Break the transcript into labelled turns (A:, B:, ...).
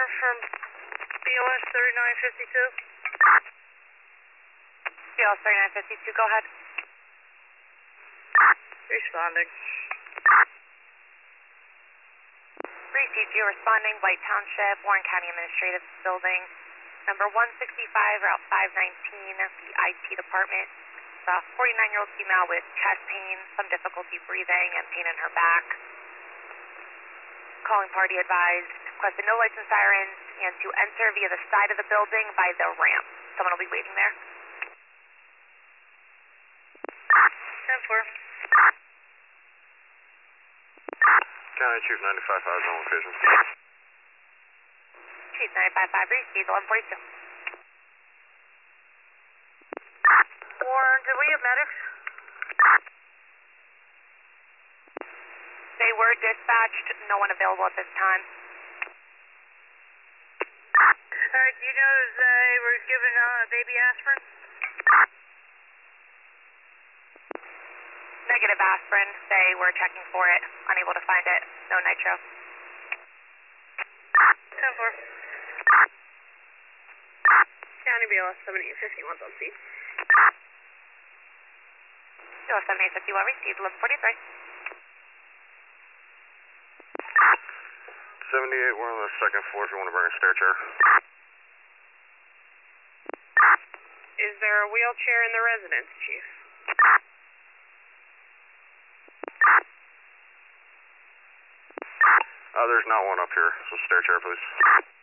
A: from BOS 3952.
B: BOS 3952, go ahead.
A: Responding.
B: Received you responding, White Township, Warren County Administrative Building, number 165, Route 519, the IT department. It's a 49-year-old female with chest pain, some difficulty breathing, and pain in her back. Calling party advised, requested no lights and sirens, and to enter via the side of the building by the ramp. Someone will be waiting there.
A: 10-4.
C: County Chief 95-5 zone location.
B: Chief 95-5, received 1142.
A: Warren, did we have medics?
B: They were dispatched, no one available at this time.
A: Alright, do you know if they were given baby aspirin?
B: Negative aspirin, they were checking for it, unable to find it, no nitro.
A: 10-4. County BLS 7851 on seat.
B: BOS 7851, received 1143.
C: 78, we're on the second floor if you want to bring a stair chair.
A: Is there a wheelchair in the residence, Chief?
C: There's not one up here, so stair chair please.